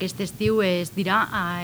aquest estiu es dirà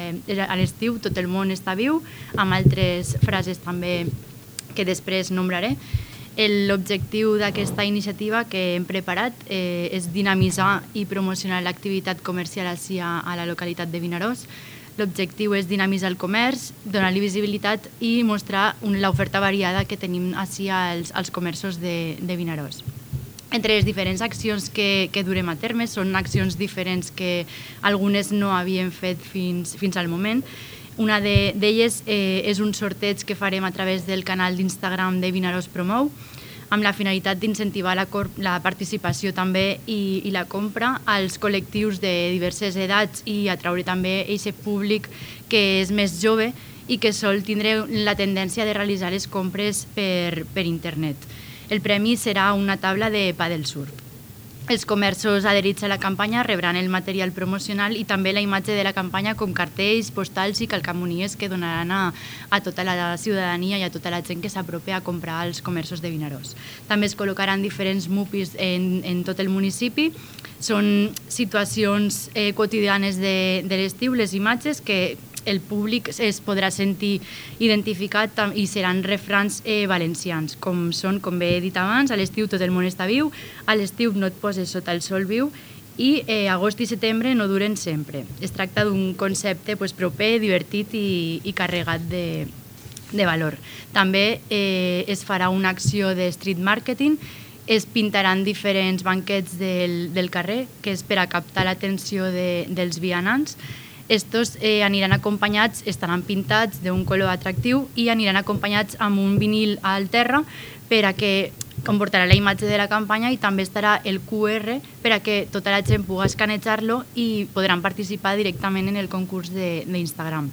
a l'estiu tot el món està viu, amb altres frases també que després nombraré. L'objectiu d'aquesta iniciativa que hem preparat és dinamitzar i promocionar l'activitat comercial ací a la localitat de Vinaròs. L'objectiu és dinamitzar el comerç, donar-li visibilitat i mostrar l'oferta variada que tenim ací als comerços de Vinaròs. Entre les diferents accions que durem a terme, són accions diferents que algunes no havíem fet fins al moment. Una d'elles és un sorteig que farem a través del canal d'Instagram de Vinaròs Promou, amb la finalitat d'incentivar la participació també i la compra als col·lectius de diverses edats i atraure també aquest públic que és més jove i que sol tindre la tendència de realitzar les compres per internet. El premi serà una taula de pàdel surf. Els comerços adherits a la campanya rebran el material promocional i també la imatge de la campanya com cartells, postals i calcamonies que donaran a tota la ciutadania i a tota la gent que s'apropi a comprar als comerços de Vinaròs. També es col·locaran diferents mupis en tot el municipi. Són situacions quotidianes de l'estiu, les imatges que el públic es podrà sentir identificat i seran refrans valencians, com són, com bé he dit abans, a l'estiu tot el món està viu, a l'estiu no et poses sota el sol viu i agost i setembre no duren sempre. Es tracta d'un concepte proper, divertit i carregat de valor. També es farà una acció de street marketing, es pintaran diferents banquets del carrer, que és per a captar l'atenció dels vianants. Estos aniran acompanyats, estaran pintats d'un color atractiu i aniran acompanyats amb un vinil al terra per a que comportarà la imatge de la campanya i també estarà el QR per a que tota la gent pugui escanejar-lo i podran participar directament en el concurs d'Instagram.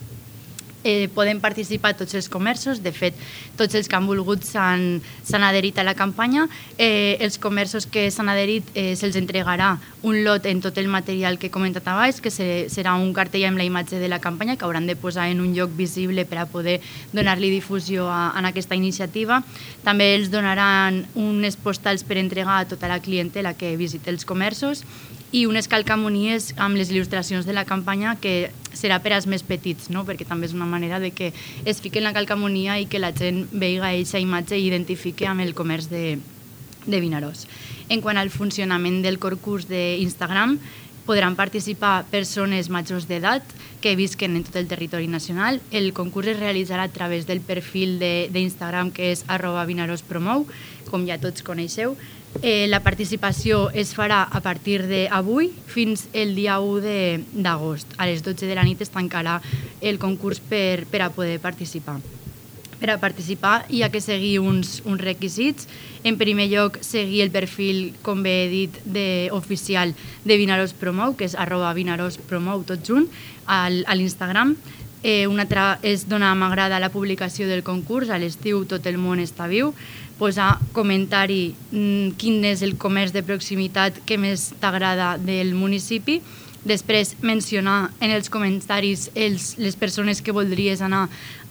Poden participar tots els comerços, de fet, tots els que han volgut s'han adherit a la campanya. Els comerços que s'han adherit se'ls entregarà un lot en tot el material que he comentat abans, que serà un cartell amb la imatge de la campanya que hauran de posar en un lloc visible per a poder donar-li difusió a aquesta iniciativa. També els donaran unes postals per entregar a tota la clientela que visita els comerços i unes calcamonies amb les il·lustracions de la campanya que serà per als més petits, no? Perquè també és una manera de que es fiqui en la calcamonia i que la gent veiga aquesta imatge i identifiqui amb el comerç de Vinaròs. En quant al funcionament del concurs d'Instagram, podran participar persones majors d'edat que visquen en tot el territori nacional. El concurs es realitzarà a través del perfil d'Instagram que és @vinarospromou, com ja tots coneixeu. La participació es farà a partir d'avui fins el dia 1 d'agost. A les 12 de la nit es tancarà el concurs per a poder participar. Per a participar hi ha que seguir uns requisits. En primer lloc, seguir el perfil, com bé he dit, oficial de Vinaròs Promou, que és @vinarospromou, tot junt, a l'Instagram. Un altre és donar m'agrada a la publicació del concurs. A l'estiu tot el món està viu. Posar comentari quin és el comerç de proximitat que més t'agrada del municipi. Després, mencionar en els comentaris les persones que voldries anar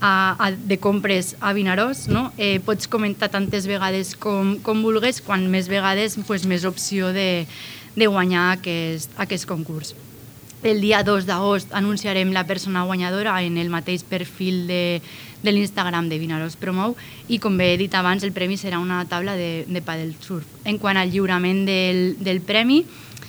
de compres a Vinaròs. No? Pots comentar tantes vegades com vulguis, quan més vegades més opció de guanyar aquest concurs. El dia 2 d'agost anunciarem la persona guanyadora en el mateix perfil de l'Instagram de Vinaròs Promou i, com bé he dit abans, el premi serà una taula de pàdel surf. En quant al lliurament del premi,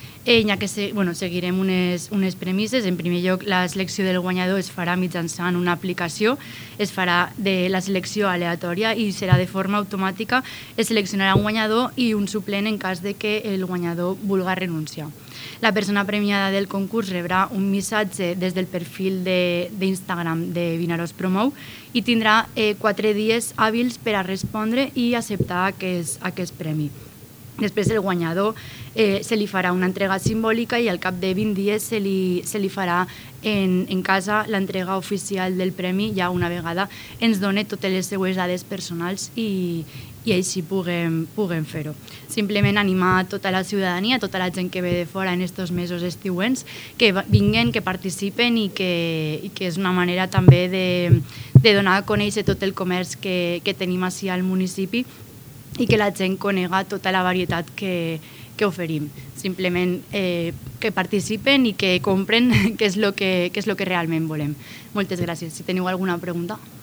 seguirem unes premisses. En primer lloc, la selecció del guanyador es farà mitjançant una aplicació, es farà de la selecció aleatòria i serà de forma automàtica. Es seleccionarà un guanyador i un suplent en cas de que el guanyador vulgui renunciar. La persona premiada del concurs rebrà un missatge des del perfil d'Instagram de Vinaròs Promou i tindrà 4 dies hàbils per a respondre i acceptar aquest premi. Després el guanyador se li farà una entrega simbòlica i al cap de 20 dies se li farà en casa l'entrega oficial del premi, ja una vegada ens doni totes les seues dades personals i així puguem fer-ho. Simplement animar tota la ciutadania, tota la gent que ve de fora en aquests mesos estiuents, que vinguen, que participen i que és una manera també de donar a conèixer tot el comerç que tenim ací al municipi i que la gent conega tota la varietat que què oferim. Simplement que participen i que compren què és el que realment volem. Moltes gràcies. Si teniu alguna pregunta.